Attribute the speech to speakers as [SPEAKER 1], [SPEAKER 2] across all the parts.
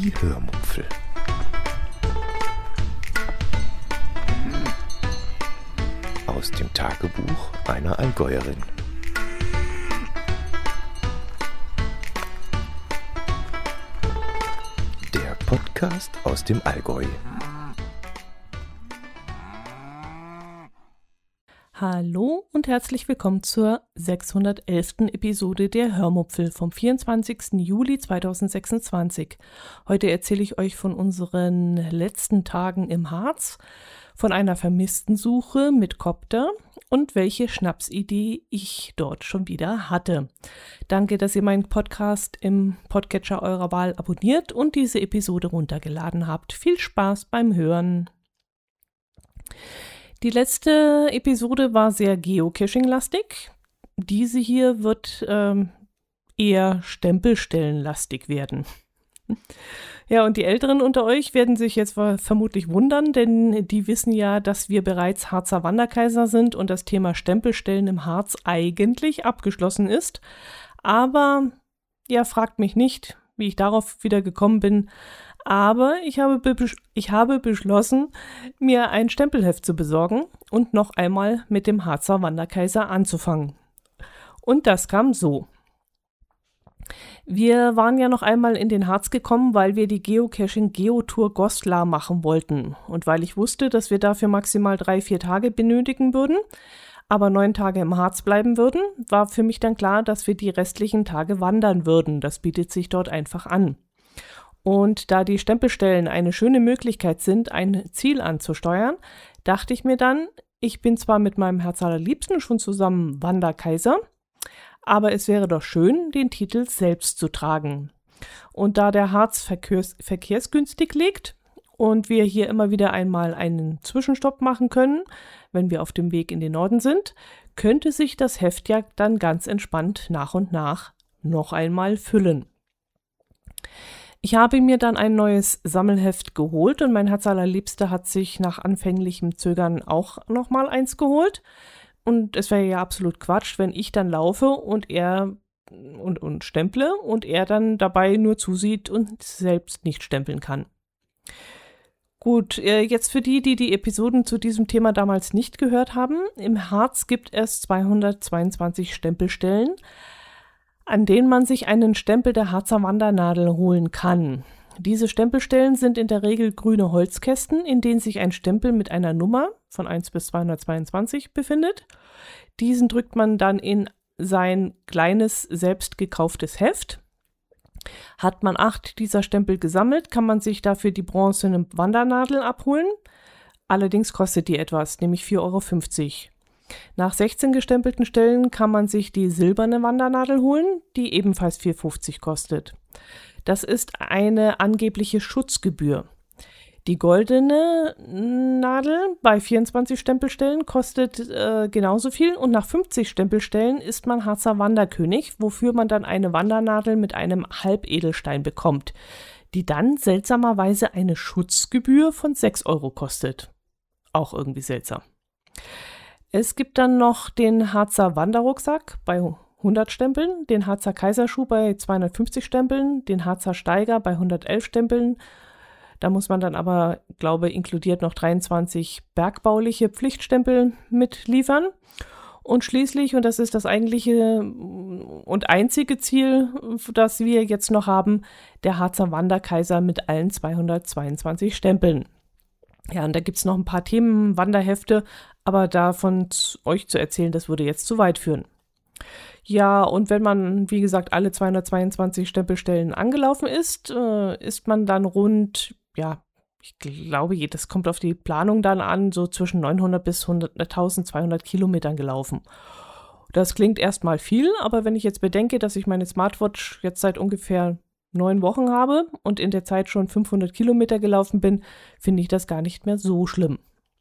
[SPEAKER 1] Die Hörmupfel. Aus dem Tagebuch einer Allgäuerin. Der Podcast aus dem Allgäu.
[SPEAKER 2] Hallo und herzlich willkommen zur 611. Episode der Hörmupfel vom 24. Juli 2026. Heute erzähle ich euch von unseren letzten Tagen im Harz, von einer Vermisstensuche mit Kopter und welche Schnapsidee ich dort schon wieder hatte. Danke, dass ihr meinen Podcast im Podcatcher eurer Wahl abonniert und diese Episode runtergeladen habt. Viel Spaß beim Hören. Die letzte Episode war sehr Geocaching-lastig. Diese hier wird eher Stempelstellen-lastig werden. Ja, und die Älteren unter euch werden sich jetzt vermutlich wundern, denn die wissen ja, dass wir bereits Harzer Wanderkaiser sind und das Thema Stempelstellen im Harz eigentlich abgeschlossen ist. Aber, ja, fragt mich nicht, wie ich darauf wieder gekommen bin. Aber ich habe beschlossen, mir ein Stempelheft zu besorgen und noch einmal mit dem Harzer Wanderkaiser anzufangen. Und das kam so. Wir waren ja noch einmal in den Harz gekommen, weil wir die Geocaching-Geotour Goslar machen wollten. Und weil ich wusste, dass wir dafür maximal 3-4 Tage benötigen würden, aber 9 Tage im Harz bleiben würden, war für mich dann klar, dass wir die restlichen Tage wandern würden. Das bietet sich dort einfach an. Und da die Stempelstellen eine schöne Möglichkeit sind, ein Ziel anzusteuern, dachte ich mir dann, ich bin zwar mit meinem Herzallerliebsten schon zusammen Wanderkaiser, aber es wäre doch schön, den Titel selbst zu tragen. Und da der Harz verkehrsgünstig liegt und wir hier immer wieder einmal einen Zwischenstopp machen können, wenn wir auf dem Weg in den Norden sind, könnte sich das Heft ja dann ganz entspannt nach und nach noch einmal füllen. Ich habe mir dann ein neues Sammelheft geholt und mein Herzallerliebster hat sich nach anfänglichem Zögern auch nochmal eins geholt. Und es wäre ja absolut Quatsch, wenn ich dann laufe und er und stemple und er dann dabei nur zusieht und selbst nicht stempeln kann. Gut, jetzt für die Episoden zu diesem Thema damals nicht gehört haben. Im Harz gibt es 222 Stempelstellen, an denen man sich einen Stempel der Harzer Wandernadel holen kann. Diese Stempelstellen sind in der Regel grüne Holzkästen, in denen sich ein Stempel mit einer Nummer von 1 bis 222 befindet. Diesen drückt man dann in sein kleines, selbst gekauftes Heft. Hat man 8 dieser Stempel gesammelt, kann man sich dafür die bronzene Wandernadel abholen. Allerdings kostet die etwas, nämlich 4,50 €. Nach 16 gestempelten Stellen kann man sich die silberne Wandernadel holen, die ebenfalls 4,50 € kostet. Das ist eine angebliche Schutzgebühr. Die goldene Nadel bei 24 Stempelstellen kostet genauso viel und nach 50 Stempelstellen ist man Harzer Wanderkönig, wofür man dann eine Wandernadel mit einem Halbedelstein bekommt, die dann seltsamerweise eine Schutzgebühr von 6 € kostet. Auch irgendwie seltsam. Es gibt dann noch den Harzer Wanderrucksack bei 100 Stempeln, den Harzer Kaiserschuh bei 250 Stempeln, den Harzer Steiger bei 111 Stempeln. Da muss man dann aber, glaube ich, inkludiert noch 23 bergbauliche Pflichtstempel mitliefern. Und schließlich, und das ist das eigentliche und einzige Ziel, das wir jetzt noch haben, der Harzer Wanderkaiser mit allen 222 Stempeln. Ja, und da gibt es noch ein paar Themen, Wanderhefte, aber davon euch zu erzählen, das würde jetzt zu weit führen. Ja, und wenn man, wie gesagt, alle 222 Stempelstellen angelaufen ist, ist man dann rund, ja, ich glaube, das kommt auf die Planung dann an, so zwischen 900 bis 1200 Kilometern gelaufen. Das klingt erstmal viel, aber wenn ich jetzt bedenke, dass ich meine Smartwatch jetzt seit ungefähr 9 Wochen habe und in der Zeit schon 500 Kilometer gelaufen bin, finde ich das gar nicht mehr so schlimm.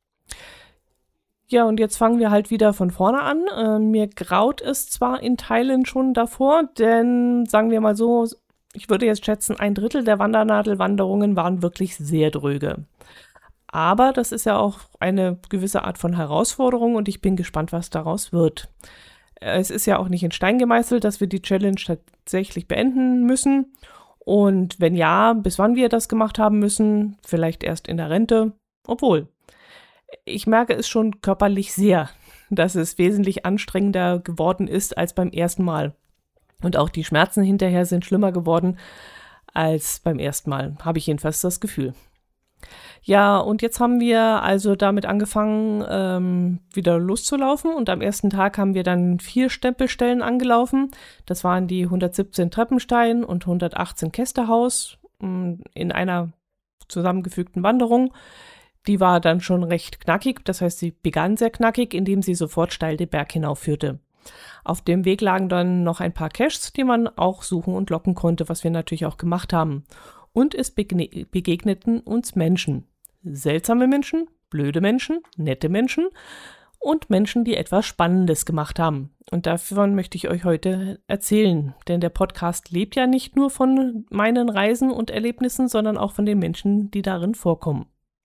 [SPEAKER 2] Ja, und jetzt fangen wir halt wieder von vorne an. Mir graut es zwar in Teilen schon davor, denn sagen wir mal so, ich würde jetzt schätzen, 1/3 der Wandernadelwanderungen waren wirklich sehr dröge. Aber das ist ja auch eine gewisse Art von Herausforderung und ich bin gespannt, was daraus wird. Es ist ja auch nicht in Stein gemeißelt, dass wir die Challenge tatsächlich beenden müssen. Und wenn ja, bis wann wir das gemacht haben müssen, vielleicht erst in der Rente, obwohl. Ich merke es schon körperlich sehr, dass es wesentlich anstrengender geworden ist als beim ersten Mal. Und auch die Schmerzen hinterher sind schlimmer geworden als beim ersten Mal, habe ich jedenfalls das Gefühl. Ja, und jetzt haben wir also damit angefangen, wieder loszulaufen. Und am ersten Tag haben wir dann 4 Stempelstellen angelaufen. Das waren die 117 Treppenstein und 118 Kästehaus in einer zusammengefügten Wanderung. Die war dann schon recht knackig, das heißt, sie begann sehr knackig, indem sie sofort steil den Berg hinaufführte. Auf dem Weg lagen dann noch ein paar Caches, die man auch suchen und locken konnte, was wir natürlich auch gemacht haben. Und es begegneten uns Menschen. Seltsame Menschen, blöde Menschen, nette Menschen und Menschen, die etwas Spannendes gemacht haben. Und davon möchte ich euch heute erzählen, denn der Podcast lebt ja nicht nur von meinen Reisen und Erlebnissen, sondern auch von den Menschen, die darin vorkommen.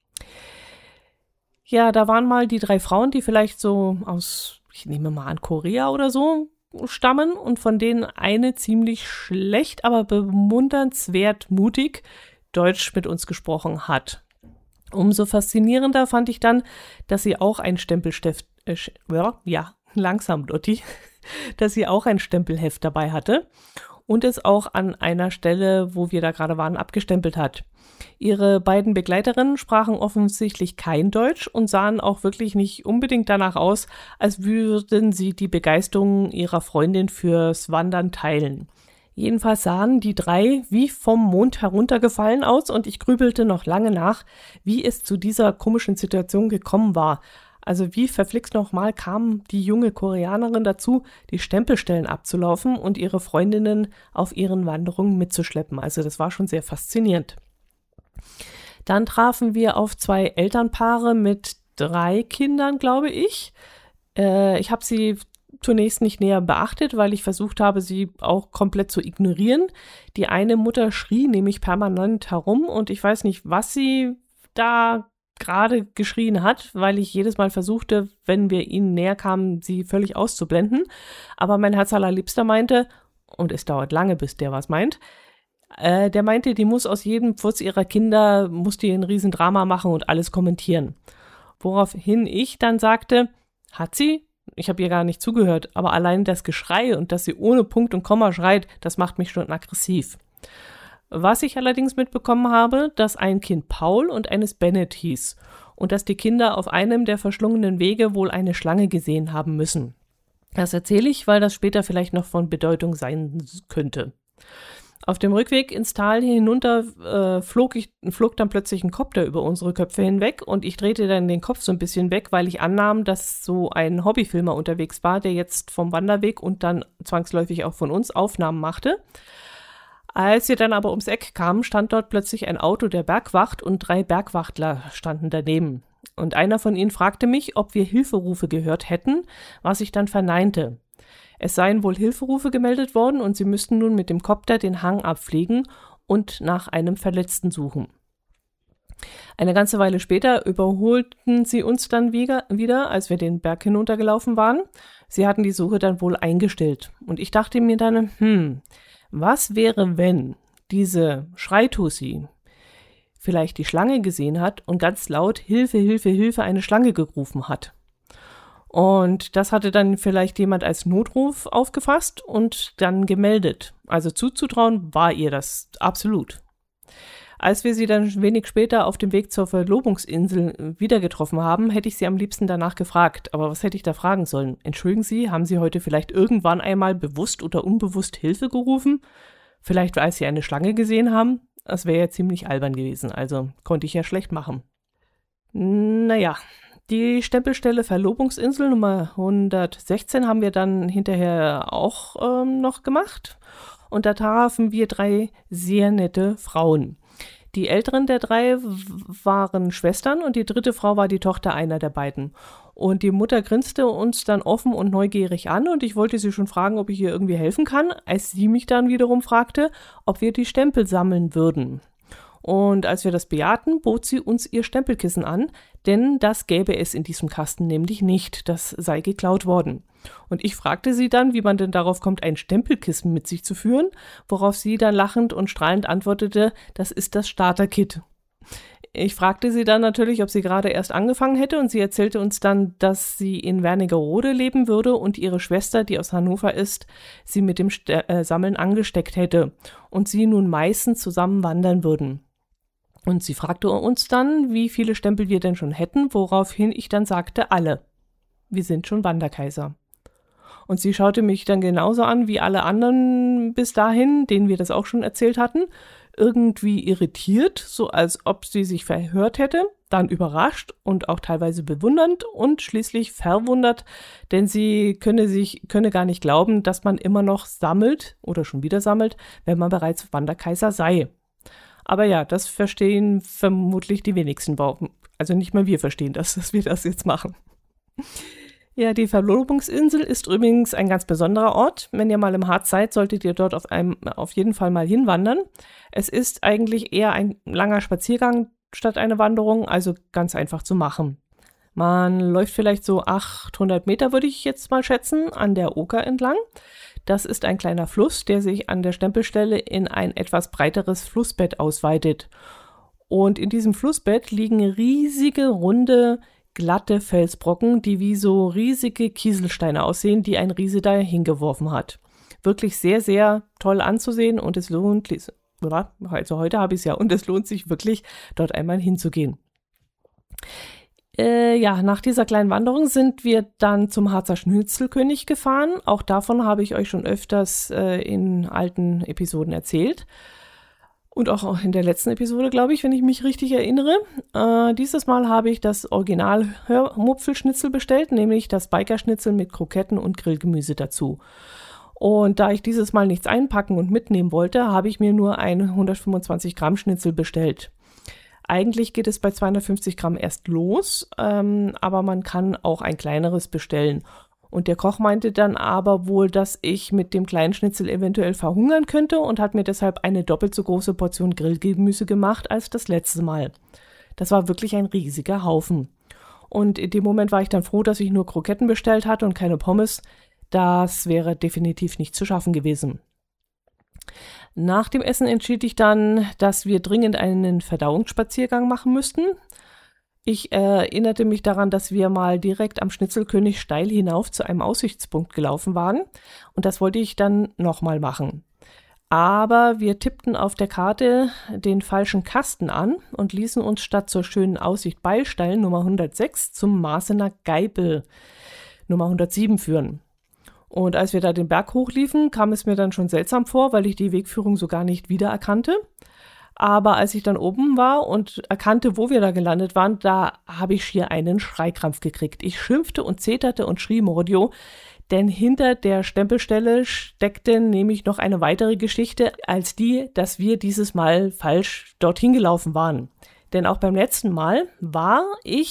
[SPEAKER 2] Ja, da waren mal die 3 Frauen, die vielleicht so aus, ich nehme mal an, Korea oder so stammen und von denen eine ziemlich schlecht, aber bewundernswert mutig Deutsch mit uns gesprochen hat. Umso faszinierender fand ich dann, dass sie auch ein Stempelheft, langsam, Dotti, dass sie auch ein Stempelheft dabei hatte und es auch an einer Stelle, wo wir da gerade waren, abgestempelt hat. Ihre beiden Begleiterinnen sprachen offensichtlich kein Deutsch und sahen auch wirklich nicht unbedingt danach aus, als würden sie die Begeisterung ihrer Freundin fürs Wandern teilen. Jedenfalls sahen die 3 wie vom Mond heruntergefallen aus und ich grübelte noch lange nach, wie es zu dieser komischen Situation gekommen war. Also wie verflixt nochmal kam die junge Koreanerin dazu, die Stempelstellen abzulaufen und ihre Freundinnen auf ihren Wanderungen mitzuschleppen. Also das war schon sehr faszinierend. Dann trafen wir auf 2 Elternpaare mit 3 Kindern, glaube ich. Ich habe sie zunächst nicht näher beachtet, weil ich versucht habe, sie auch komplett zu ignorieren. Die eine Mutter schrie nämlich permanent herum und ich weiß nicht, was sie da gerade geschrien hat, weil ich jedes Mal versuchte, wenn wir ihnen näher kamen, sie völlig auszublenden. Aber mein Herz allerliebster meinte, und es dauert lange, bis der was meint, der meinte, die muss aus jedem Pfutz ihrer Kinder, muss die ein Riesendrama machen und alles kommentieren. Woraufhin ich dann sagte, hat sie? Ich habe ihr gar nicht zugehört, aber allein das Geschrei und dass sie ohne Punkt und Komma schreit, das macht mich schon aggressiv. Was ich allerdings mitbekommen habe, dass ein Kind Paul und eines Bennett hieß und dass die Kinder auf einem der verschlungenen Wege wohl eine Schlange gesehen haben müssen. Das erzähle ich, weil das später vielleicht noch von Bedeutung sein könnte. Auf dem Rückweg ins Tal hinunter flog dann plötzlich ein Kopter über unsere Köpfe hinweg und ich drehte dann den Kopf so ein bisschen weg, weil ich annahm, dass so ein Hobbyfilmer unterwegs war, der jetzt vom Wanderweg und dann zwangsläufig auch von uns Aufnahmen machte. Als wir dann aber ums Eck kamen, stand dort plötzlich ein Auto der Bergwacht und 3 Bergwachtler standen daneben. Und einer von ihnen fragte mich, ob wir Hilferufe gehört hätten, was ich dann verneinte. Es seien wohl Hilferufe gemeldet worden und sie müssten nun mit dem Kopter den Hang abfliegen und nach einem Verletzten suchen. Eine ganze Weile später überholten sie uns dann wieder, als wir den Berg hinuntergelaufen waren. Sie hatten die Suche dann wohl eingestellt. Und ich dachte mir dann, was wäre, wenn diese Schreitussi vielleicht die Schlange gesehen hat und ganz laut Hilfe, Hilfe, Hilfe eine Schlange gerufen hat? Und das hatte dann vielleicht jemand als Notruf aufgefasst und dann gemeldet. Also zuzutrauen war ihr das absolut. Als wir sie dann wenig später auf dem Weg zur Verlobungsinsel wieder getroffen haben, hätte ich sie am liebsten danach gefragt. Aber was hätte ich da fragen sollen? Entschuldigen Sie, haben Sie heute vielleicht irgendwann einmal bewusst oder unbewusst Hilfe gerufen? Vielleicht, als Sie eine Schlange gesehen haben? Das wäre ja ziemlich albern gewesen, also konnte ich ja schlecht machen. Naja. Die Stempelstelle Verlobungsinsel Nummer 116 haben wir dann hinterher auch noch gemacht. Und da trafen wir 3 sehr nette Frauen. Die älteren der 3 waren Schwestern und die 3. Frau war die Tochter einer der beiden. Und die Mutter grinste uns dann offen und neugierig an und ich wollte sie schon fragen, ob ich ihr irgendwie helfen kann, als sie mich dann wiederum fragte, ob wir die Stempel sammeln würden. Und als wir das bejahten, bot sie uns ihr Stempelkissen an, denn das gäbe es in diesem Kasten nämlich nicht, das sei geklaut worden. Und ich fragte sie dann, wie man denn darauf kommt, ein Stempelkissen mit sich zu führen, worauf sie dann lachend und strahlend antwortete, das ist das Starter-Kit. Ich fragte sie dann natürlich, ob sie gerade erst angefangen hätte, und sie erzählte uns dann, dass sie in Wernigerode leben würde und ihre Schwester, die aus Hannover ist, sie mit dem Sammeln angesteckt hätte und sie nun meistens zusammen wandern würden. Und sie fragte uns dann, wie viele Stempel wir denn schon hätten, woraufhin ich dann sagte, alle. Wir sind schon Wanderkaiser. Und sie schaute mich dann genauso an wie alle anderen bis dahin, denen wir das auch schon erzählt hatten, irgendwie irritiert, so als ob sie sich verhört hätte, dann überrascht und auch teilweise bewundernd und schließlich verwundert, denn sie könne gar nicht glauben, dass man immer noch sammelt oder schon wieder sammelt, wenn man bereits Wanderkaiser sei. Aber ja, das verstehen vermutlich die wenigsten, also nicht mal wir verstehen das, dass wir das jetzt machen. Ja, die Verlobungsinsel ist übrigens ein ganz besonderer Ort. Wenn ihr mal im Harz seid, solltet ihr dort auf jeden Fall mal hinwandern. Es ist eigentlich eher ein langer Spaziergang statt eine Wanderung, also ganz einfach zu machen. Man läuft vielleicht so 800 Meter, würde ich jetzt mal schätzen, an der Oker entlang. Das ist ein kleiner Fluss, der sich an der Stempelstelle in ein etwas breiteres Flussbett ausweitet. Und in diesem Flussbett liegen riesige, runde, glatte Felsbrocken, die wie so riesige Kieselsteine aussehen, die ein Riese da hingeworfen hat. Wirklich sehr, sehr toll anzusehen und es lohnt, also heute habe ich es ja, und es lohnt sich wirklich, dort einmal hinzugehen. Nach dieser kleinen Wanderung sind wir dann zum Harzer Schnitzelkönig gefahren. Auch davon habe ich euch schon öfters in alten Episoden erzählt. Und auch in der letzten Episode, glaube ich, wenn ich mich richtig erinnere. Dieses Mal habe ich das Original-Hörmupfelschnitzel bestellt, nämlich das Bikerschnitzel mit Kroketten und Grillgemüse dazu. Und da ich dieses Mal nichts einpacken und mitnehmen wollte, habe ich mir nur ein 125 Gramm Schnitzel bestellt. Eigentlich geht es bei 250 Gramm erst los, aber man kann auch ein kleineres bestellen. Und der Koch meinte dann aber wohl, dass ich mit dem kleinen Schnitzel eventuell verhungern könnte und hat mir deshalb eine doppelt so große Portion Grillgemüse gemacht als das letzte Mal. Das war wirklich ein riesiger Haufen. Und in dem Moment war ich dann froh, dass ich nur Kroketten bestellt hatte und keine Pommes. Das wäre definitiv nicht zu schaffen gewesen. Nach dem Essen entschied ich dann, dass wir dringend einen Verdauungsspaziergang machen müssten. Ich erinnerte mich daran, dass wir mal direkt am Schnitzelkönig steil hinauf zu einem Aussichtspunkt gelaufen waren und das wollte ich dann nochmal machen. Aber wir tippten auf der Karte den falschen Kasten an und ließen uns statt zur schönen Aussicht Beilstein Nummer 106 zum Marsener Geibel Nummer 107 führen. Und als wir da den Berg hochliefen, kam es mir dann schon seltsam vor, weil ich die Wegführung so gar nicht wiedererkannte. Aber als ich dann oben war und erkannte, wo wir da gelandet waren, da habe ich schier einen Schreikrampf gekriegt. Ich schimpfte und zeterte und schrie Mordio, denn hinter der Stempelstelle steckte nämlich noch eine weitere Geschichte als die, dass wir dieses Mal falsch dorthin gelaufen waren. Denn auch beim letzten Mal war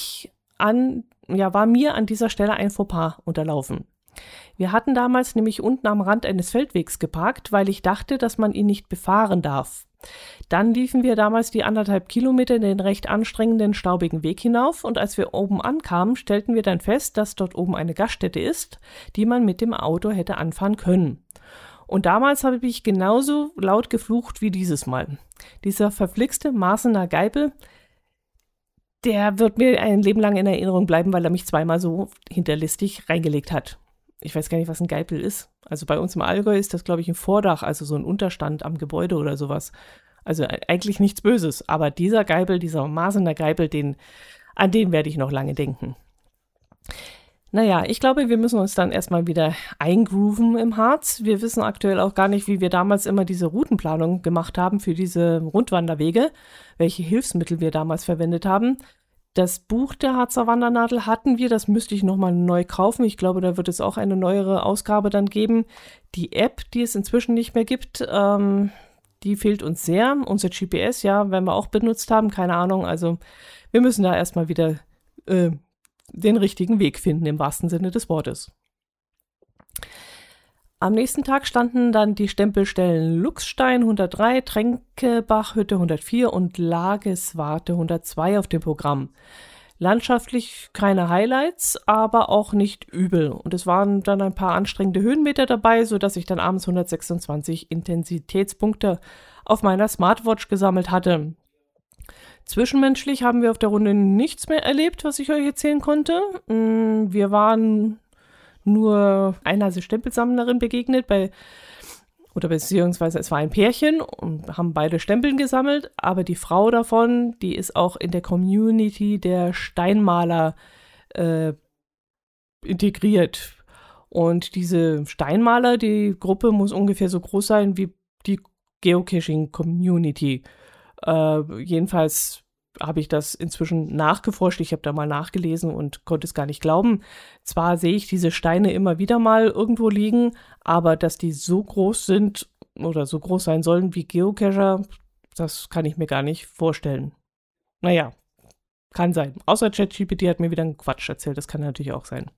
[SPEAKER 2] mir an dieser Stelle ein Fauxpas unterlaufen. Wir hatten damals nämlich unten am Rand eines Feldwegs geparkt, weil ich dachte, dass man ihn nicht befahren darf. Dann liefen wir damals die 1,5 Kilometer den recht anstrengenden, staubigen Weg hinauf und als wir oben ankamen, stellten wir dann fest, dass dort oben eine Gaststätte ist, die man mit dem Auto hätte anfahren können. Und damals habe ich genauso laut geflucht wie dieses Mal. Dieser verflixte Marsener Geibel, der wird mir ein Leben lang in Erinnerung bleiben, weil er mich zweimal so hinterlistig reingelegt hat. Ich weiß gar nicht, was ein Geipel ist. Also bei uns im Allgäu ist das, glaube ich, ein Vordach, also so ein Unterstand am Gebäude oder sowas. Also eigentlich nichts Böses. Aber dieser Geipel, dieser Marsener Geipel, an den werde ich noch lange denken. Naja, ich glaube, wir müssen uns dann erstmal wieder eingrooven im Harz. Wir wissen aktuell auch gar nicht, wie wir damals immer diese Routenplanung gemacht haben für diese Rundwanderwege, welche Hilfsmittel wir damals verwendet haben. Das Buch der Harzer Wandernadel hatten wir, das müsste ich nochmal neu kaufen. Ich glaube, da wird es auch eine neuere Ausgabe dann geben. Die App, die es inzwischen nicht mehr gibt, die fehlt uns sehr. Unser GPS, ja, werden wir auch benutzt haben, keine Ahnung. Also wir müssen da erstmal wieder den richtigen Weg finden, im wahrsten Sinne des Wortes. Am nächsten Tag standen dann die Stempelstellen Luchsstein 103, Tränkebachhütte 104 und Lageswarte 102 auf dem Programm. Landschaftlich keine Highlights, aber auch nicht übel. Und es waren dann ein paar anstrengende Höhenmeter dabei, sodass ich dann abends 126 Intensitätspunkte auf meiner Smartwatch gesammelt hatte. Zwischenmenschlich haben wir auf der Runde nichts mehr erlebt, was ich euch erzählen konnte. Wir waren nur einer Stempelsammlerin begegnet, beziehungsweise es war ein Pärchen und haben beide Stempeln gesammelt, aber die Frau davon, die ist auch in der Community der Steinmaler integriert. Und diese Steinmaler, die Gruppe muss ungefähr so groß sein wie die Geocaching-Community. Jedenfalls habe ich das inzwischen nachgeforscht. Ich habe da mal nachgelesen und konnte es gar nicht glauben. Zwar sehe ich diese Steine immer wieder mal irgendwo liegen, aber dass die so groß sind oder so groß sein sollen wie Geocacher, das kann ich mir gar nicht vorstellen. Naja, kann sein. Außer ChatGPT hat mir wieder einen Quatsch erzählt. Das kann natürlich auch sein.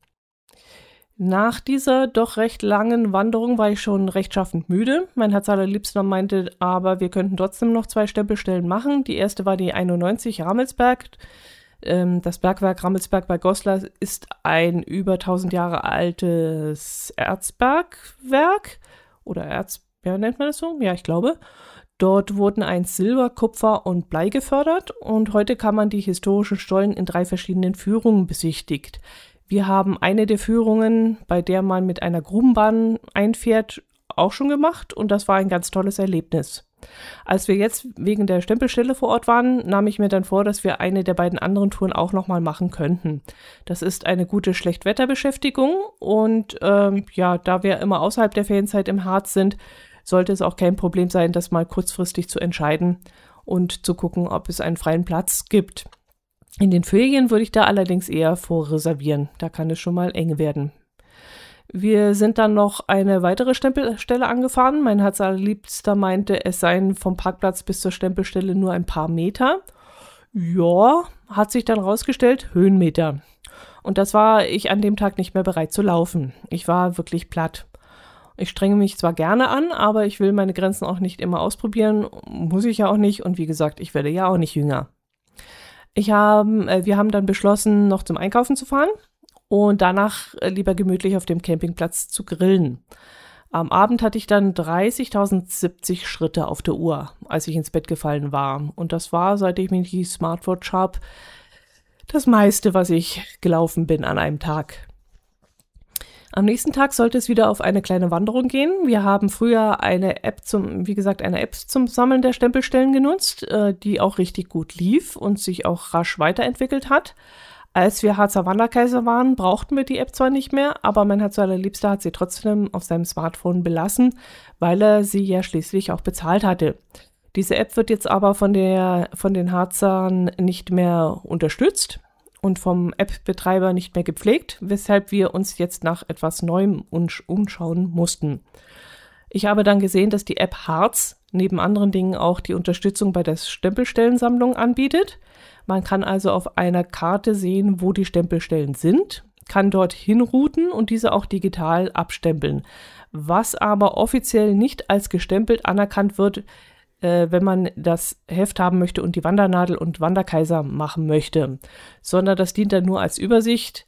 [SPEAKER 2] Nach dieser doch recht langen Wanderung war ich schon rechtschaffend müde. Mein Herz allerliebster meinte, aber wir könnten trotzdem noch 2 Stempelstellen machen. Die erste war die 91 Rammelsberg. Das Bergwerk Rammelsberg bei Goslar ist ein über 1000 Jahre altes Erzbergwerk. Oder nennt man das so? Ja, ich glaube. Dort wurden einst Silber, Kupfer und Blei gefördert und heute kann man die historischen Stollen in 3 verschiedenen Führungen besichtigt. Wir haben eine der Führungen, bei der man mit einer Grubenbahn einfährt, auch schon gemacht und das war ein ganz tolles Erlebnis. Als wir jetzt wegen der Stempelstelle vor Ort waren, nahm ich mir dann vor, dass wir eine der beiden anderen Touren auch nochmal machen könnten. Das ist eine gute Schlechtwetterbeschäftigung und da wir immer außerhalb der Ferienzeit im Harz sind, sollte es auch kein Problem sein, das mal kurzfristig zu entscheiden und zu gucken, ob es einen freien Platz gibt. In den Ferien würde ich da allerdings eher vorreservieren. Da kann es schon mal eng werden. Wir sind dann noch eine weitere Stempelstelle angefahren. Mein Herz allerliebster meinte, es seien vom Parkplatz bis zur Stempelstelle nur ein paar Meter. Ja, hat sich dann rausgestellt, Höhenmeter. Und das war ich an dem Tag nicht mehr bereit zu laufen. Ich war wirklich platt. Ich strenge mich zwar gerne an, aber ich will meine Grenzen auch nicht immer ausprobieren. Muss ich ja auch nicht. Und wie gesagt, ich werde ja auch nicht jünger. Wir haben dann beschlossen, noch zum Einkaufen zu fahren und danach lieber gemütlich auf dem Campingplatz zu grillen. Am Abend hatte ich dann 30.070 Schritte auf der Uhr, als ich ins Bett gefallen war. Und das war, seit ich mir die Smartwatch habe, das meiste, was ich gelaufen bin an einem Tag. Am nächsten Tag sollte es wieder auf eine kleine Wanderung gehen. Wir haben früher eine App zum Sammeln der Stempelstellen genutzt, die auch richtig gut lief und sich auch rasch weiterentwickelt hat. Als wir Harzer Wanderkaiser waren, brauchten wir die App zwar nicht mehr, aber mein Herz allerliebster hat sie trotzdem auf seinem Smartphone belassen, weil er sie ja schließlich auch bezahlt hatte. Diese App wird jetzt aber von den Harzern nicht mehr unterstützt und vom App-Betreiber nicht mehr gepflegt, weshalb wir uns jetzt nach etwas Neuem umschauen mussten. Ich habe dann gesehen, dass die App Harz neben anderen Dingen auch die Unterstützung bei der Stempelstellensammlung anbietet. Man kann also auf einer Karte sehen, wo die Stempelstellen sind, kann dort hinrouten und diese auch digital abstempeln. Was aber offiziell nicht als gestempelt anerkannt wird, wenn man das Heft haben möchte und die Wandernadel und Wanderkaiser machen möchte, sondern das dient dann nur als Übersicht,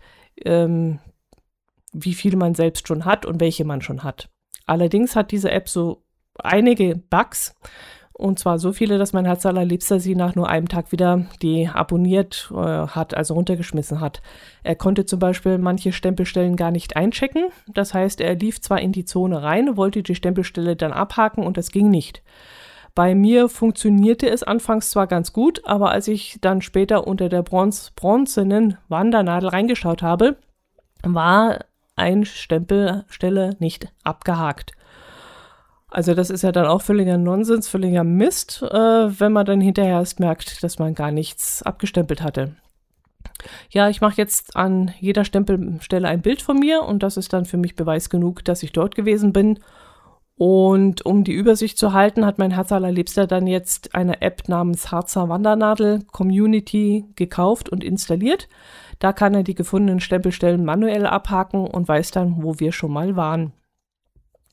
[SPEAKER 2] wie viel man selbst schon hat und welche man schon hat. Allerdings hat diese App so einige Bugs, und zwar so viele, dass mein Herz allerliebster sie nach nur einem Tag wieder deabonniert hat, also runtergeschmissen hat. Er konnte zum Beispiel manche Stempelstellen gar nicht einchecken. Das heißt, er lief zwar in die Zone rein, wollte die Stempelstelle dann abhaken und das ging nicht. Bei mir funktionierte es anfangs zwar ganz gut, aber als ich dann später unter der bronzenen Wandernadel reingeschaut habe, war eine Stempelstelle nicht abgehakt. Also das ist ja dann auch völliger Nonsens, völliger Mist, wenn man dann hinterher erst merkt, dass man gar nichts abgestempelt hatte. Ja, ich mache jetzt an jeder Stempelstelle ein Bild von mir und das ist dann für mich Beweis genug, dass ich dort gewesen bin. Und um die Übersicht zu halten, hat mein Herz allerliebster dann jetzt eine App namens Harzer Wandernadel Community gekauft und installiert. Da kann er die gefundenen Stempelstellen manuell abhaken und weiß dann, wo wir schon mal waren.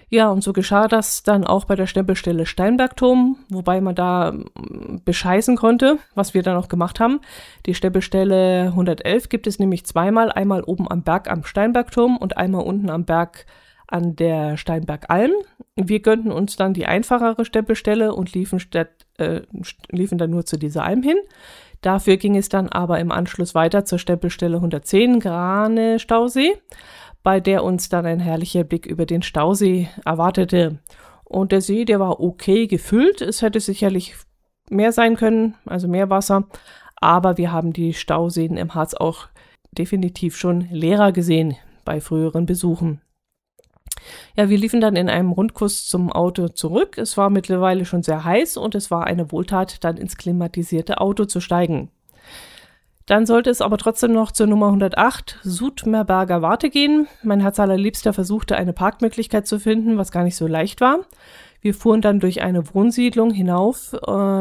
[SPEAKER 2] Ja, und so geschah das dann auch bei der Stempelstelle Steinbergturm, wobei man da bescheißen konnte, was wir dann auch gemacht haben. Die Stempelstelle 111 gibt es nämlich zweimal, einmal oben am Berg am Steinbergturm und einmal unten am Berg an der Steinbergalm. Wir gönnten uns dann die einfachere Stempelstelle und liefen dann nur zu dieser Alm hin. Dafür ging es dann aber im Anschluss weiter zur Stempelstelle 110 Grane-Stausee, bei der uns dann ein herrlicher Blick über den Stausee erwartete. Und der See, der war okay gefüllt. Es hätte sicherlich mehr sein können, also mehr Wasser. Aber wir haben die Stauseen im Harz auch definitiv schon leerer gesehen bei früheren Besuchen. Ja, wir liefen dann in einem Rundkurs zum Auto zurück. Es war mittlerweile schon sehr heiß und es war eine Wohltat, dann ins klimatisierte Auto zu steigen. Dann sollte es aber trotzdem noch zur Nummer 108 Sudmerberger Warte gehen. Mein Herzallerliebster versuchte eine Parkmöglichkeit zu finden, was gar nicht so leicht war. Wir fuhren dann durch eine Wohnsiedlung hinauf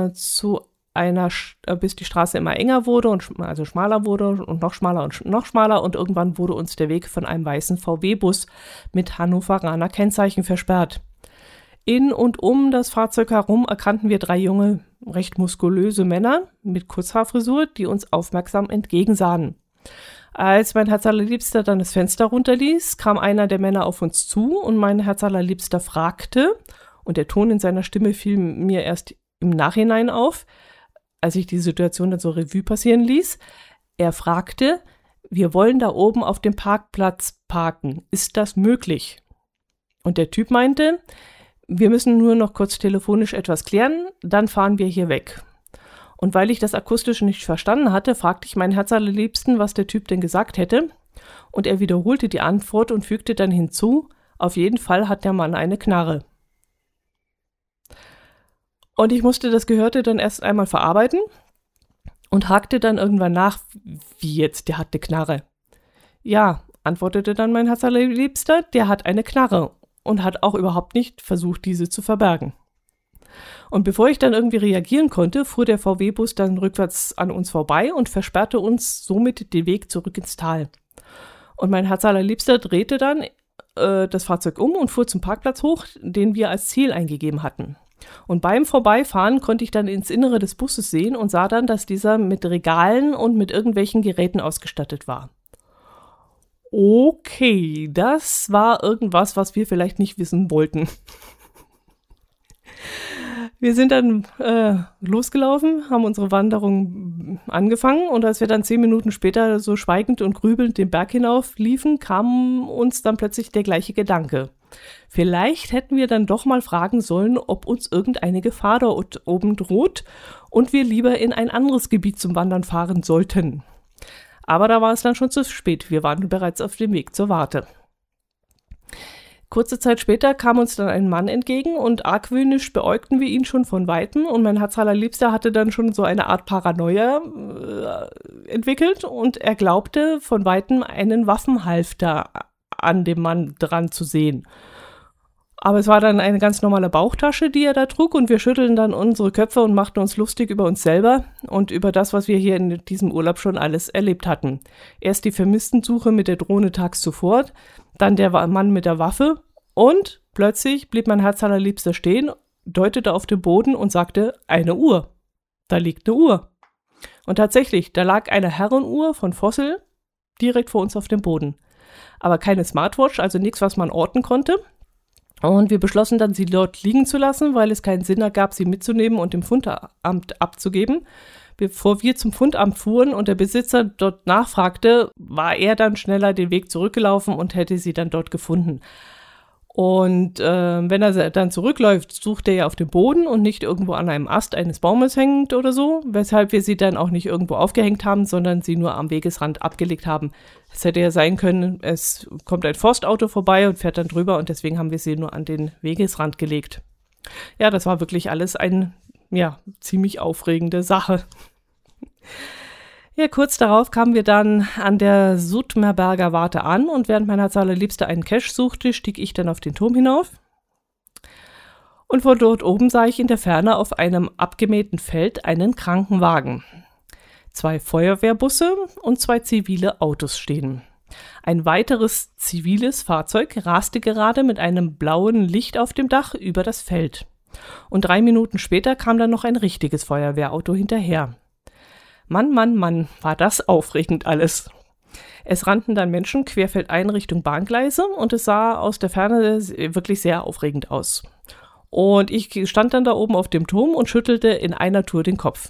[SPEAKER 2] bis die Straße immer enger wurde also schmaler wurde und noch schmaler und irgendwann wurde uns der Weg von einem weißen VW-Bus mit Hannoveraner Kennzeichen versperrt. In und um das Fahrzeug herum erkannten wir 3 junge, recht muskulöse Männer mit Kurzhaarfrisur, die uns aufmerksam entgegensahen. Als mein Herzallerliebster dann das Fenster runterließ, kam einer der Männer auf uns zu und mein Herzallerliebster fragte, und der Ton in seiner Stimme fiel mir erst im Nachhinein auf, als ich die Situation dann so Revue passieren ließ. Er fragte, wir wollen da oben auf dem Parkplatz parken. Ist das möglich? Und der Typ meinte, wir müssen nur noch kurz telefonisch etwas klären, dann fahren wir hier weg. Und weil ich das akustisch nicht verstanden hatte, fragte ich meinen Herzallerliebsten, was der Typ denn gesagt hätte. Und er wiederholte die Antwort und fügte dann hinzu, auf jeden Fall hat der Mann eine Knarre. Und ich musste das Gehörte dann erst einmal verarbeiten und hakte dann irgendwann nach, wie jetzt, der hat eine Knarre. Ja, antwortete dann mein Herzallerliebster, der hat eine Knarre und hat auch überhaupt nicht versucht, diese zu verbergen. Und bevor ich dann irgendwie reagieren konnte, fuhr der VW-Bus dann rückwärts an uns vorbei und versperrte uns somit den Weg zurück ins Tal. Und mein Herzallerliebster drehte dann das Fahrzeug um und fuhr zum Parkplatz hoch, den wir als Ziel eingegeben hatten. Und beim Vorbeifahren konnte ich dann ins Innere des Busses sehen und sah dann, dass dieser mit Regalen und mit irgendwelchen Geräten ausgestattet war. Okay, das war irgendwas, was wir vielleicht nicht wissen wollten. Wir sind dann losgelaufen, haben unsere Wanderung angefangen und als wir dann 10 Minuten später so schweigend und grübelnd den Berg hinauf liefen, kam uns dann plötzlich der gleiche Gedanke. Vielleicht hätten wir dann doch mal fragen sollen, ob uns irgendeine Gefahr da oben droht und wir lieber in ein anderes Gebiet zum Wandern fahren sollten. Aber da war es dann schon zu spät, wir waren bereits auf dem Weg zur Warte. Kurze Zeit später kam uns dann ein Mann entgegen und argwöhnisch beäugten wir ihn schon von Weitem und mein Herzallerliebster hatte dann schon so eine Art Paranoia entwickelt und er glaubte von Weitem einen Waffenhalfter an dem Mann dran zu sehen. Aber es war dann eine ganz normale Bauchtasche, die er da trug und wir schütteln dann unsere Köpfe und machten uns lustig über uns selber und über das, was wir hier in diesem Urlaub schon alles erlebt hatten. Erst die Vermisstensuche mit der Drohne tags zuvor, dann der Mann mit der Waffe und plötzlich blieb mein Herzallerliebster stehen, deutete auf den Boden und sagte, eine Uhr. Da liegt eine Uhr. Und tatsächlich, da lag eine Herrenuhr von Fossil direkt vor uns auf dem Boden. Aber keine Smartwatch, also nichts, was man orten konnte. Und wir beschlossen dann, sie dort liegen zu lassen, weil es keinen Sinn ergab, sie mitzunehmen und dem Fundamt abzugeben. Bevor wir zum Fundamt fuhren und der Besitzer dort nachfragte, war er dann schneller den Weg zurückgelaufen und hätte sie dann dort gefunden. Und wenn er dann zurückläuft, sucht er ja auf dem Boden und nicht irgendwo an einem Ast eines Baumes hängend oder so, weshalb wir sie dann auch nicht irgendwo aufgehängt haben, sondern sie nur am Wegesrand abgelegt haben. Es hätte ja sein können, es kommt ein Forstauto vorbei und fährt dann drüber und deswegen haben wir sie nur an den Wegesrand gelegt. Ja, das war wirklich alles eine ziemlich aufregende Sache. Ja, kurz darauf kamen wir dann an der Sudmerberger Warte an und während mein Herzallerliebster einen Cache suchte, stieg ich dann auf den Turm hinauf. Und von dort oben sah ich in der Ferne auf einem abgemähten Feld einen Krankenwagen, 2 Feuerwehrbusse und 2 zivile Autos stehen. Ein weiteres ziviles Fahrzeug raste gerade mit einem blauen Licht auf dem Dach über das Feld. Und 3 Minuten später kam dann noch ein richtiges Feuerwehrauto hinterher. Mann, Mann, Mann, war das aufregend alles. Es rannten dann Menschen querfeldein Richtung Bahngleise und es sah aus der Ferne wirklich sehr aufregend aus. Und ich stand dann da oben auf dem Turm und schüttelte in einer Tour den Kopf.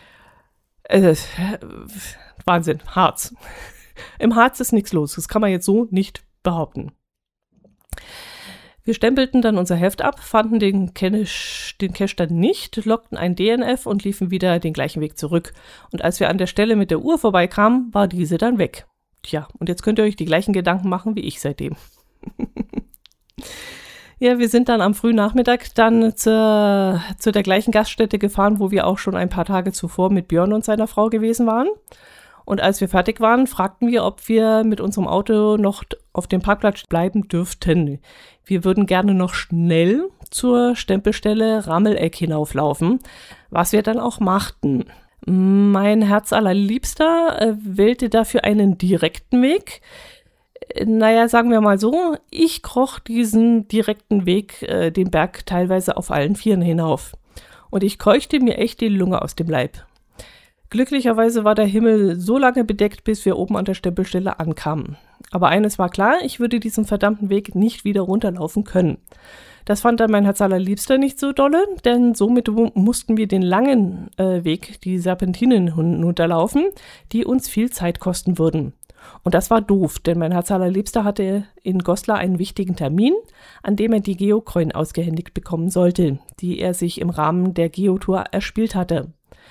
[SPEAKER 2] Wahnsinn, Harz. Im Harz ist nichts los, das kann man jetzt so nicht behaupten. Wir stempelten dann unser Heft ab, fanden den Cache dann nicht, lockten ein DNF und liefen wieder den gleichen Weg zurück. Und als wir an der Stelle mit der Uhr vorbeikamen, war diese dann weg. Tja, und jetzt könnt ihr euch die gleichen Gedanken machen wie ich seitdem. Ja, wir sind dann am frühen Nachmittag dann zu der gleichen Gaststätte gefahren, wo wir auch schon ein paar Tage zuvor mit Björn und seiner Frau gewesen waren. Und als wir fertig waren, fragten wir, ob wir mit unserem Auto noch auf dem Parkplatz bleiben dürften. Wir würden gerne noch schnell zur Stempelstelle Rammeleck hinauflaufen, was wir dann auch machten. Mein Herzallerliebster wählte dafür einen direkten Weg. Naja, sagen wir mal so, ich kroch diesen direkten Weg den Berg teilweise auf allen Vieren hinauf. Und ich keuchte mir echt die Lunge aus dem Leib. Glücklicherweise war der Himmel so lange bedeckt, bis wir oben an der Stempelstelle ankamen. Aber eines war klar, ich würde diesen verdammten Weg nicht wieder runterlaufen können. Das fand dann mein Herzallerliebster nicht so dolle, denn somit mussten wir den langen Weg, die Serpentinen hinunterlaufen, die uns viel Zeit kosten würden. Und das war doof, denn mein Herzallerliebster hatte in Goslar einen wichtigen Termin, an dem er die Geocoin ausgehändigt bekommen sollte, die er sich im Rahmen der Geotour erspielt hatte.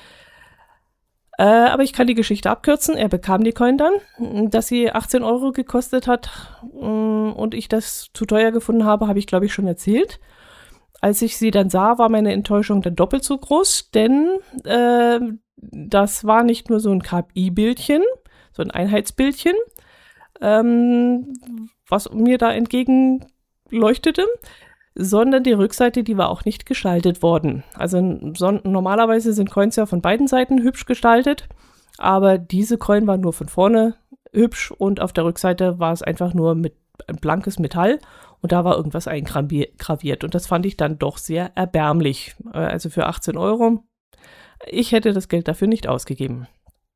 [SPEAKER 2] Aber ich kann die Geschichte abkürzen. Er bekam die Coin dann, dass sie 18 € gekostet hat und ich das zu teuer gefunden habe, habe ich glaube ich schon erzählt. Als ich sie dann sah, war meine Enttäuschung dann doppelt so groß, denn das war nicht nur so ein KI-Bildchen, so ein Einheitsbildchen, was mir da entgegenleuchtete, sondern die Rückseite, die war auch nicht gestaltet worden. Also normalerweise sind Coins ja von beiden Seiten hübsch gestaltet, aber diese Coin war nur von vorne hübsch und auf der Rückseite war es einfach nur mit ein blankes Metall und da war irgendwas eingraviert und das fand ich dann doch sehr erbärmlich. Also für 18 €, ich hätte das Geld dafür nicht ausgegeben.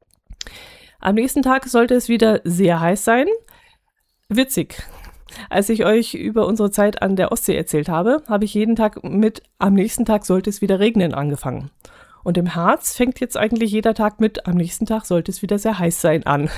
[SPEAKER 2] Am nächsten Tag sollte es wieder sehr heiß sein. Witzig. Als ich euch über unsere Zeit an der Ostsee erzählt habe, habe ich jeden Tag mit am nächsten Tag sollte es wieder regnen angefangen. Und im Harz fängt jetzt eigentlich jeder Tag mit am nächsten Tag sollte es wieder sehr heiß sein an.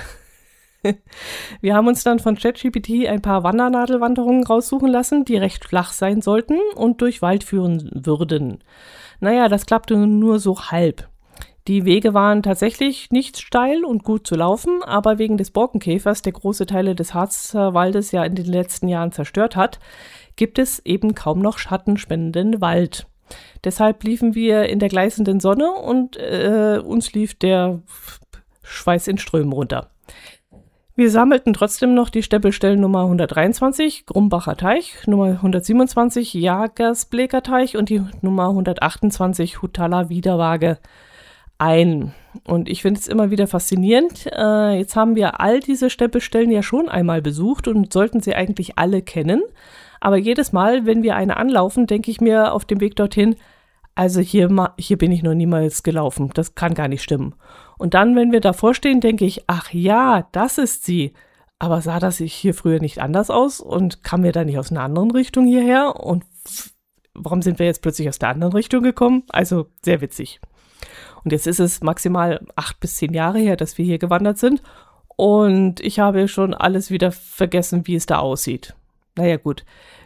[SPEAKER 2] Wir haben uns dann von ChatGPT ein paar Wandernadelwanderungen raussuchen lassen, die recht flach sein sollten und durch Wald führen würden. Naja, das klappte nur so halb. Die Wege waren tatsächlich nicht steil und gut zu laufen, aber wegen des Borkenkäfers, der große Teile des Harzwaldes ja in den letzten Jahren zerstört hat, gibt es eben kaum noch schattenspendenden Wald. Deshalb liefen wir in der gleißenden Sonne und uns lief der Schweiß in Strömen runter. Wir sammelten trotzdem noch die Stempelstellen Nummer 123, Grumbacher Teich, Nummer 127, Jagersbleker Teich und die Nummer 128, Hutala Wiederwaage ein. Und ich finde es immer wieder faszinierend. Jetzt haben wir all diese Stempelstellen ja schon einmal besucht und sollten sie eigentlich alle kennen. Aber jedes Mal, wenn wir eine anlaufen, denke ich mir auf dem Weg dorthin, also hier bin ich noch niemals gelaufen. Das kann gar nicht stimmen. Und dann, wenn wir davor stehen, denke ich, ach ja, das ist sie. Aber sah das hier früher nicht anders aus? Und kamen wir da nicht aus einer anderen Richtung hierher? Und warum sind wir jetzt plötzlich aus der anderen Richtung gekommen? Also sehr witzig. Und jetzt ist es maximal 8 bis 10 Jahre her, dass wir hier gewandert sind. Und ich habe schon alles wieder vergessen, wie es da aussieht. Naja, gut.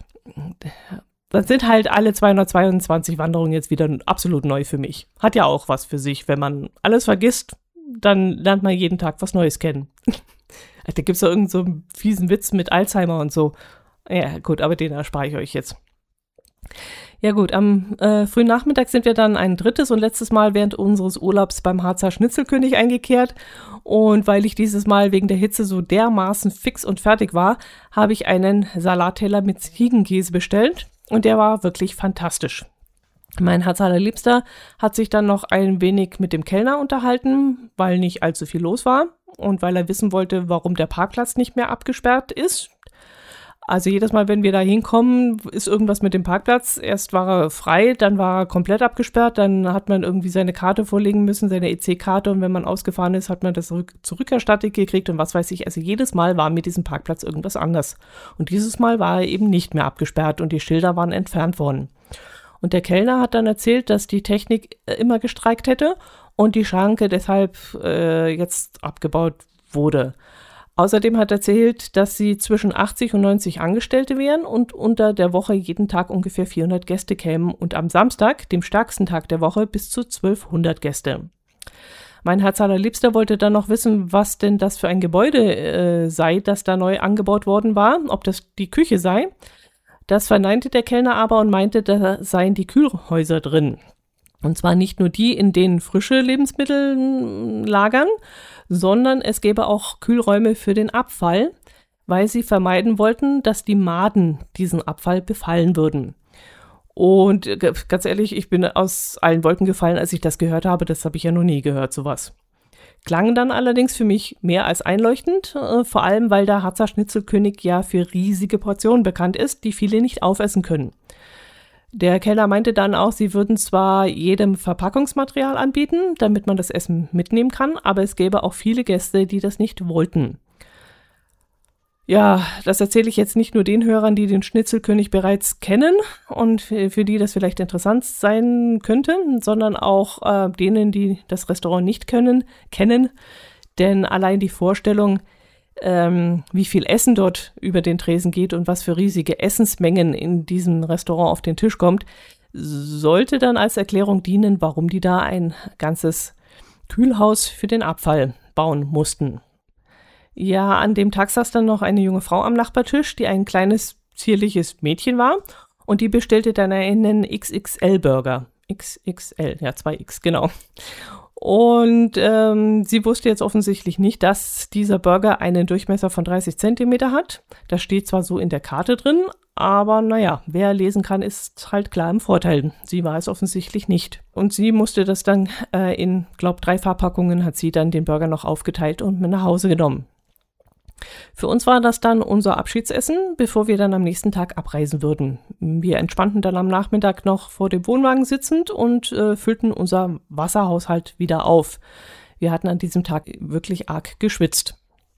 [SPEAKER 2] Dann sind halt alle 222 Wanderungen jetzt wieder absolut neu für mich. Hat ja auch was für sich. Wenn man alles vergisst, dann lernt man jeden Tag was Neues kennen. Da gibt es ja irgend so einen fiesen Witz mit Alzheimer und so. Ja, gut, aber den erspare ich euch jetzt. Ja gut, am frühen Nachmittag sind wir dann ein drittes und letztes Mal während unseres Urlaubs beim Harzer Schnitzelkönig eingekehrt. Und weil ich dieses Mal wegen der Hitze so dermaßen fix und fertig war, habe ich einen Salatteller mit Ziegenkäse bestellt. Und der war wirklich fantastisch. Mein Herzallerliebster hat sich dann noch ein wenig mit dem Kellner unterhalten, weil nicht allzu viel los war. und weil er wissen wollte, warum der Parkplatz nicht mehr abgesperrt ist. Also jedes Mal, wenn wir da hinkommen, ist irgendwas mit dem Parkplatz. Erst war er frei, dann war er komplett abgesperrt, dann hat man irgendwie seine Karte vorlegen müssen, seine EC-Karte, und wenn man ausgefahren ist, hat man das zurückerstattet gekriegt und was weiß ich. Also jedes Mal war mit diesem Parkplatz irgendwas anders. Und dieses Mal war er eben nicht mehr abgesperrt und die Schilder waren entfernt worden. Und der Kellner hat dann erzählt, dass die Technik immer gestreikt hätte und die Schranke deshalb jetzt abgebaut wurde. Außerdem hat er erzählt, dass sie zwischen 80 und 90 Angestellte wären und unter der Woche jeden Tag ungefähr 400 Gäste kämen und am Samstag, dem stärksten Tag der Woche, bis zu 1200 Gäste. Mein Herz allerliebster wollte dann noch wissen, was denn das für ein Gebäude sei, das da neu angebaut worden war, ob das die Küche sei. Das verneinte der Kellner aber und meinte, da seien die Kühlhäuser drin. Und zwar nicht nur die, in denen frische Lebensmittel lagern, sondern es gäbe auch Kühlräume für den Abfall, weil sie vermeiden wollten, dass die Maden diesen Abfall befallen würden. Und ganz ehrlich, ich bin aus allen Wolken gefallen, als ich das gehört habe. Das habe ich ja noch nie gehört, sowas. Klang dann allerdings für mich mehr als einleuchtend, vor allem weil der Harzer Schnitzelkönig ja für riesige Portionen bekannt ist, die viele nicht aufessen können. Der Kellner meinte dann auch, sie würden zwar jedem Verpackungsmaterial anbieten, damit man das Essen mitnehmen kann, aber es gäbe auch viele Gäste, die das nicht wollten. Ja, das erzähle ich jetzt nicht nur den Hörern, die den Schnitzelkönig bereits kennen und für die das vielleicht interessant sein könnte, sondern auch denen, die das Restaurant nicht kennen, denn allein die Vorstellung, wie viel Essen dort über den Tresen geht und was für riesige Essensmengen in diesem Restaurant auf den Tisch kommt, sollte dann als Erklärung dienen, warum die da ein ganzes Kühlhaus für den Abfall bauen mussten. Ja, an dem Tag saß dann noch eine junge Frau am Nachbartisch, die ein kleines, zierliches Mädchen war und die bestellte dann einen XXL-Burger. XXL, ja 2X, genau. Und sie wusste jetzt offensichtlich nicht, dass dieser Burger einen Durchmesser von 30 Zentimeter hat. Das steht zwar so in der Karte drin, aber naja, wer lesen kann, ist halt klar im Vorteil. Sie war es offensichtlich nicht. Und sie musste das dann in, glaube 3 Verpackungen hat sie dann den Burger noch aufgeteilt und mit nach Hause genommen. Für uns war das dann unser Abschiedsessen, bevor wir dann am nächsten Tag abreisen würden. Wir entspannten dann am Nachmittag noch vor dem Wohnwagen sitzend und füllten unser Wasserhaushalt wieder auf. Wir hatten an diesem Tag wirklich arg geschwitzt.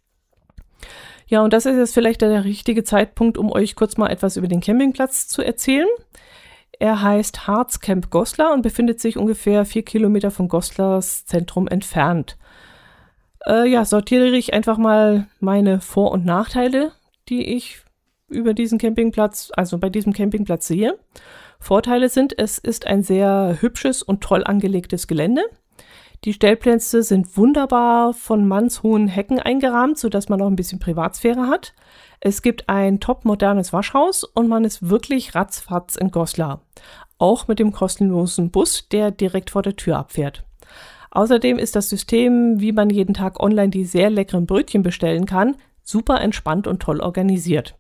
[SPEAKER 2] Ja, und das ist jetzt vielleicht der richtige Zeitpunkt, um euch kurz mal etwas über den Campingplatz zu erzählen. Er heißt Harz Camp Goslar und befindet sich ungefähr 4 Kilometer von Goslars Zentrum entfernt. Sortiere ich einfach mal meine Vor- und Nachteile, die ich über diesen Campingplatz, also bei diesem Campingplatz sehe. Vorteile sind, es ist ein sehr hübsches und toll angelegtes Gelände. Die Stellplätze sind wunderbar von mannshohen Hecken eingerahmt, sodass man auch ein bisschen Privatsphäre hat. Es gibt ein topmodernes Waschhaus und man ist wirklich ratzfatz in Goslar. Auch mit dem kostenlosen Bus, der direkt vor der Tür abfährt. Außerdem ist das System, wie man jeden Tag online die sehr leckeren Brötchen bestellen kann, super entspannt und toll organisiert.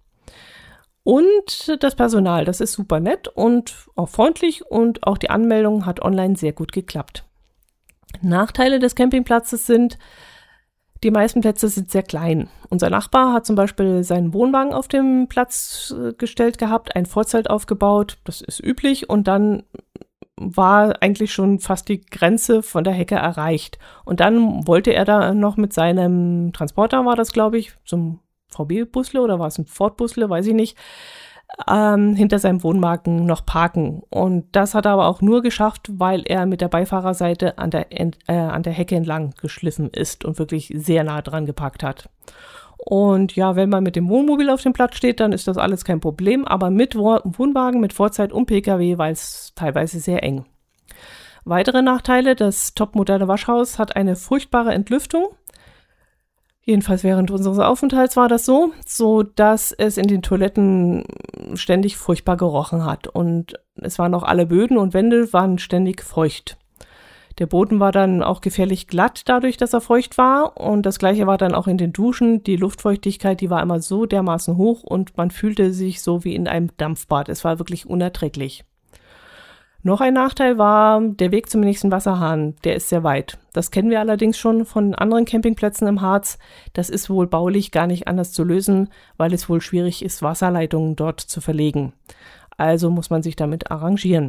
[SPEAKER 2] Und das Personal, das ist super nett und auch freundlich und auch die Anmeldung hat online sehr gut geklappt. Nachteile des Campingplatzes sind, die meisten Plätze sind sehr klein. Unser Nachbar hat zum Beispiel seinen Wohnwagen auf dem Platz gestellt gehabt, ein Vorzelt aufgebaut, das ist üblich, und dann war eigentlich schon fast die Grenze von der Hecke erreicht. Und dann wollte er da noch mit seinem Transporter, war das glaube ich, so ein VW-Busle oder war es ein Ford-Busle, weiß ich nicht, hinter seinem Wohnwagen noch parken. Und das hat er aber auch nur geschafft, weil er mit der Beifahrerseite an der Hecke entlang geschliffen ist und wirklich sehr nah dran geparkt hat. Und ja, wenn man mit dem Wohnmobil auf dem Platz steht, dann ist das alles kein Problem, aber mit Wohnwagen, mit Vorzeit und Pkw war es teilweise sehr eng. Weitere Nachteile, das topmoderne Waschhaus hat eine furchtbare Entlüftung. Jedenfalls während unseres Aufenthalts war das so dass es in den Toiletten ständig furchtbar gerochen hat und es waren auch alle Böden und Wände waren ständig feucht. Der Boden war dann auch gefährlich glatt dadurch, dass er feucht war, und das gleiche war dann auch in den Duschen. Die Luftfeuchtigkeit, die war immer so dermaßen hoch und man fühlte sich so wie in einem Dampfbad. Es war wirklich unerträglich. Noch ein Nachteil war der Weg zum nächsten Wasserhahn. Der ist sehr weit. Das kennen wir allerdings schon von anderen Campingplätzen im Harz. Das ist wohl baulich gar nicht anders zu lösen, weil es wohl schwierig ist, Wasserleitungen dort zu verlegen. Also muss man sich damit arrangieren.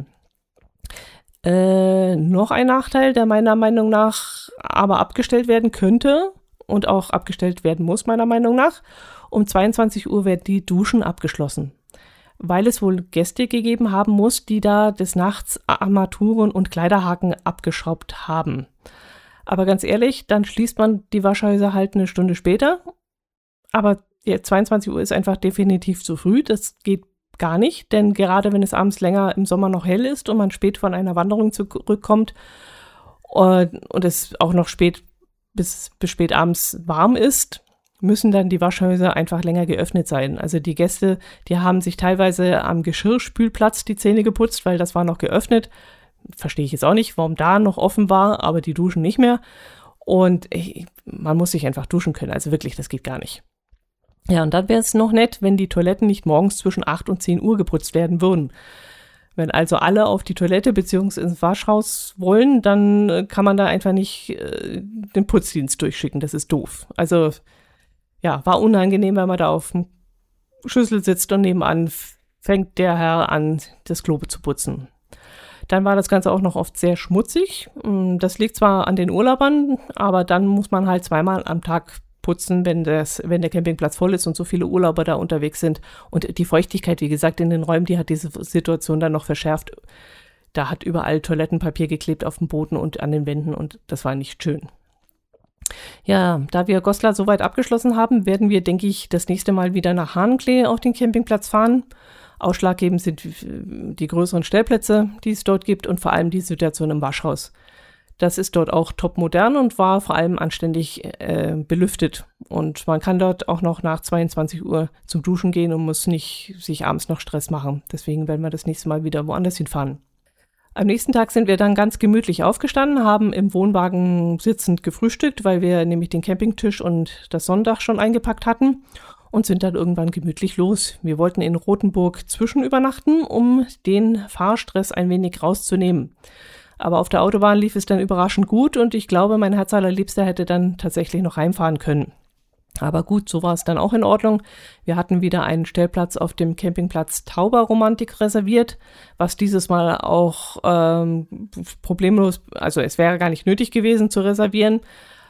[SPEAKER 2] Noch ein Nachteil, der meiner Meinung nach aber abgestellt werden könnte und auch abgestellt werden muss, meiner Meinung nach. Um 22 Uhr werden die Duschen abgeschlossen, weil es wohl Gäste gegeben haben muss, die da des Nachts Armaturen und Kleiderhaken abgeschraubt haben. Aber ganz ehrlich, dann schließt man die Waschhäuser halt eine Stunde später. Aber 22 Uhr ist einfach definitiv zu früh, das geht gar nicht, denn gerade wenn es abends länger im Sommer noch hell ist und man spät von einer Wanderung zurückkommt und es auch noch bis spät abends warm ist, müssen dann die Waschhäuser einfach länger geöffnet sein. Also die Gäste, die haben sich teilweise am Geschirrspülplatz die Zähne geputzt, weil das war noch geöffnet. Verstehe ich jetzt auch nicht, warum da noch offen war, aber die Duschen nicht mehr. Und man muss sich einfach duschen können. Also wirklich, das geht gar nicht. Ja, und dann wäre es noch nett, wenn die Toiletten nicht morgens zwischen 8 und 10 Uhr geputzt werden würden. Wenn also alle auf die Toilette bzw. ins Waschhaus wollen, dann kann man da einfach nicht den Putzdienst durchschicken. Das ist doof. Also ja, war unangenehm, weil man da auf dem Schüssel sitzt und nebenan fängt der Herr an, das Klo zu putzen. Dann war das Ganze auch noch oft sehr schmutzig. Das liegt zwar an den Urlaubern, aber dann muss man halt zweimal am Tag putzen, wenn der Campingplatz voll ist und so viele Urlauber da unterwegs sind. Und die Feuchtigkeit, wie gesagt, in den Räumen, die hat diese Situation dann noch verschärft. Da hat überall Toilettenpapier geklebt auf dem Boden und an den Wänden und das war nicht schön. Ja, da wir Goslar soweit abgeschlossen haben, werden wir, denke ich, das nächste Mal wieder nach Hahnklee auf den Campingplatz fahren. Ausschlaggebend sind die größeren Stellplätze, die es dort gibt und vor allem die Situation im Waschhaus. Das ist dort auch top modern und war vor allem anständig belüftet. Und man kann dort auch noch nach 22 Uhr zum Duschen gehen und muss nicht sich abends noch Stress machen. Deswegen werden wir das nächste Mal wieder woanders hinfahren. Am nächsten Tag sind wir dann ganz gemütlich aufgestanden, haben im Wohnwagen sitzend gefrühstückt, weil wir nämlich den Campingtisch und das Sonnendach schon eingepackt hatten und sind dann irgendwann gemütlich los. Wir wollten in Rothenburg zwischenübernachten, um den Fahrstress ein wenig rauszunehmen. Aber auf der Autobahn lief es dann überraschend gut und ich glaube, mein Herz allerliebster hätte dann tatsächlich noch heimfahren können. Aber gut, so war es dann auch in Ordnung. Wir hatten wieder einen Stellplatz auf dem Campingplatz Tauberromantik reserviert, was dieses Mal auch problemlos, also es wäre gar nicht nötig gewesen zu reservieren,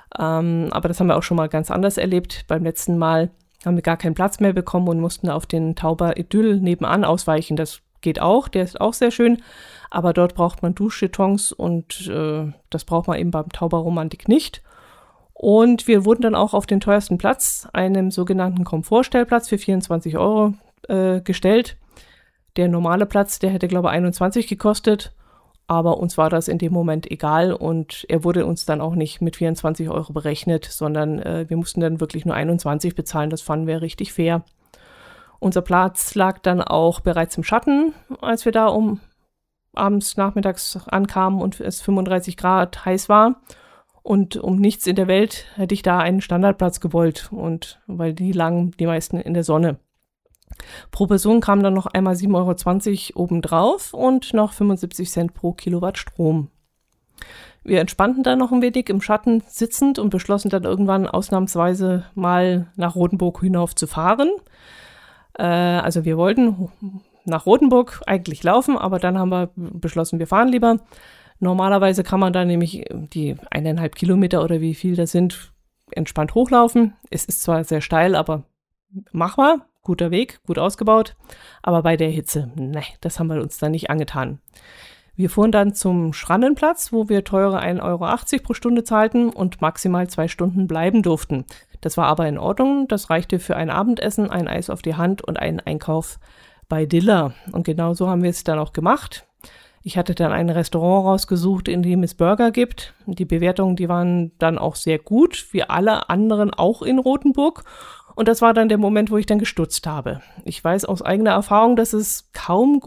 [SPEAKER 2] aber das haben wir auch schon mal ganz anders erlebt. Beim letzten Mal haben wir gar keinen Platz mehr bekommen und mussten auf den Tauber Idyll nebenan ausweichen. Das geht auch, der ist auch sehr schön, aber dort braucht man Duschchetons und das braucht man eben beim Tauberromantik nicht. Und wir wurden dann auch auf den teuersten Platz, einem sogenannten Komfortstellplatz für 24 Euro gestellt. Der normale Platz, der hätte, glaube ich, 21 gekostet, aber uns war das in dem Moment egal und er wurde uns dann auch nicht mit 24 Euro berechnet, sondern wir mussten dann wirklich nur 21 bezahlen, das fanden wir richtig fair. Unser Platz lag dann auch bereits im Schatten, als wir da abends nachmittags ankamen und es 35 Grad heiß war. Und um nichts in der Welt hätte ich da einen Standardplatz gewollt, und weil die lagen die meisten in der Sonne. Pro Person kam dann noch einmal 7,20 Euro obendrauf und noch 75 Cent pro Kilowatt Strom. Wir entspannten dann noch ein wenig im Schatten sitzend und beschlossen dann irgendwann ausnahmsweise mal nach Rothenburg hinauf zu fahren. Also wir wollten nach Rothenburg eigentlich laufen, aber dann haben wir beschlossen, wir fahren lieber. Normalerweise kann man da nämlich die 1,5 Kilometer oder wie viel das sind, entspannt hochlaufen. Es ist zwar sehr steil, aber machbar, guter Weg, gut ausgebaut. Aber bei der Hitze, das haben wir uns dann nicht angetan. Wir fuhren dann zum Schrannenplatz, wo wir teure 1,80 Euro pro Stunde zahlten und maximal 2 Stunden bleiben durften. Das war aber in Ordnung. Das reichte für ein Abendessen, ein Eis auf die Hand und einen Einkauf bei Diller. Und genau so haben wir es dann auch gemacht. Ich hatte dann ein Restaurant rausgesucht, in dem es Burger gibt. Die Bewertungen, die waren dann auch sehr gut, wie alle anderen auch in Rothenburg. Und das war dann der Moment, wo ich dann gestutzt habe. Ich weiß aus eigener Erfahrung, dass es kaum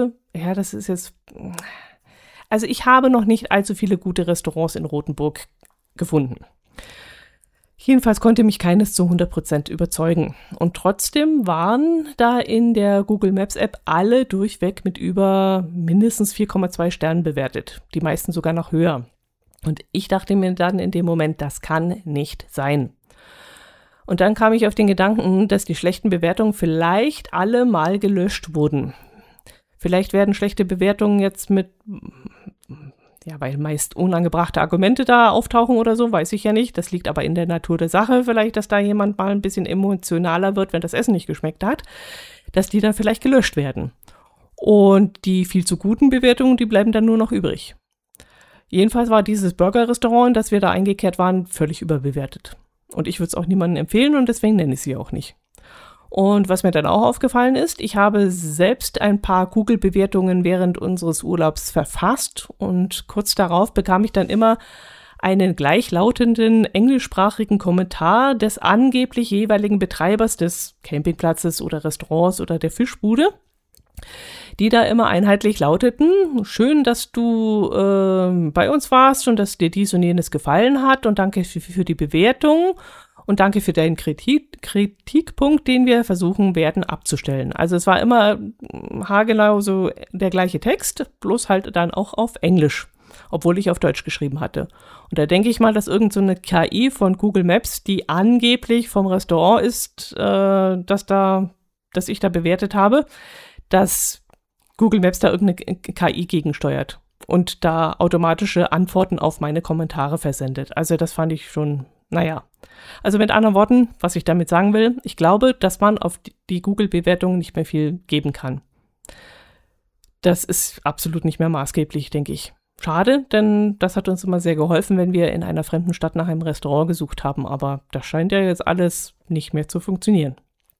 [SPEAKER 2] also ich habe noch nicht allzu viele gute Restaurants in Rothenburg gefunden. Jedenfalls konnte mich keines zu 100% überzeugen. Und trotzdem waren da in der Google Maps App alle durchweg mit über mindestens 4,2 Sternen bewertet. Die meisten sogar noch höher. Und ich dachte mir dann in dem Moment, das kann nicht sein. Und dann kam ich auf den Gedanken, dass die schlechten Bewertungen vielleicht alle mal gelöscht wurden. Vielleicht werden schlechte Bewertungen jetzt weil meist unangebrachte Argumente da auftauchen oder so, weiß ich ja nicht. Das liegt aber in der Natur der Sache vielleicht, dass da jemand mal ein bisschen emotionaler wird, wenn das Essen nicht geschmeckt hat, dass die dann vielleicht gelöscht werden. Und die viel zu guten Bewertungen, die bleiben dann nur noch übrig. Jedenfalls war dieses Burger-Restaurant, in das wir da eingekehrt waren, völlig überbewertet. Und ich würde es auch niemandem empfehlen und deswegen nenne ich sie auch nicht. Und was mir dann auch aufgefallen ist, ich habe selbst ein paar Google-Bewertungen während unseres Urlaubs verfasst und kurz darauf bekam ich dann immer einen gleichlautenden englischsprachigen Kommentar des angeblich jeweiligen Betreibers des Campingplatzes oder Restaurants oder der Fischbude, die da immer einheitlich lauteten: Schön, dass du bei uns warst und dass dir dies und jenes gefallen hat und danke für die Bewertung. Und danke für deinen Kritikpunkt, den wir versuchen werden abzustellen. Also es war immer haargenau so der gleiche Text, bloß halt dann auch auf Englisch, obwohl ich auf Deutsch geschrieben hatte. Und da denke ich mal, dass irgend so eine KI von Google Maps, die angeblich vom Restaurant ist, dass ich da bewertet habe, dass Google Maps da irgendeine KI gegensteuert und da automatische Antworten auf meine Kommentare versendet. Also das fand ich schon, Also mit anderen Worten, was ich damit sagen will, ich glaube, dass man auf die Google-Bewertungen nicht mehr viel geben kann. Das ist absolut nicht mehr maßgeblich, denke ich. Schade, denn das hat uns immer sehr geholfen, wenn wir in einer fremden Stadt nach einem Restaurant gesucht haben, aber das scheint ja jetzt alles nicht mehr zu funktionieren.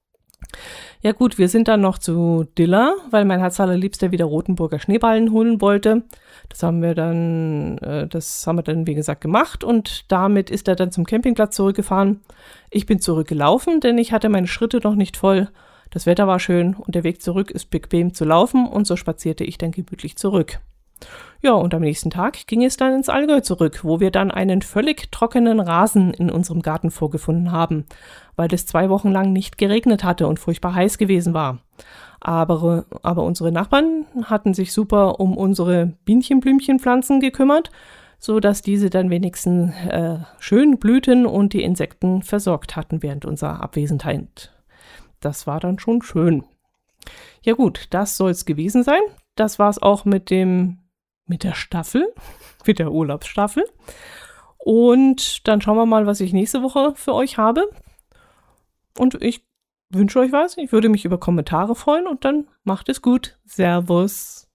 [SPEAKER 2] Ja gut, wir sind dann noch zu Dilla, weil mein Herz allerliebster wieder Rotenburger Schneeballen holen wollte. Das haben wir dann wie gesagt gemacht und damit ist er dann zum Campingplatz zurückgefahren. Ich bin zurückgelaufen, denn ich hatte meine Schritte noch nicht voll. Das Wetter war schön und der Weg zurück ist bequem zu laufen und so spazierte ich dann gemütlich zurück. Ja, und am nächsten Tag ging es dann ins Allgäu zurück, wo wir dann einen völlig trockenen Rasen in unserem Garten vorgefunden haben, weil es 2 Wochen lang nicht geregnet hatte und furchtbar heiß gewesen war. Aber unsere Nachbarn hatten sich super um unsere Bienchen-Blümchen-Pflanzen gekümmert, so dass diese dann wenigstens schön blühten und die Insekten versorgt hatten während unserer Abwesenheit. Das war dann schon schön. Ja gut, das soll es gewesen sein. Das war es auch mit der Staffel, mit der Urlaubsstaffel. Und dann schauen wir mal, was ich nächste Woche für euch habe. Und ich wünsche euch was. Ich würde mich über Kommentare freuen und dann macht es gut. Servus.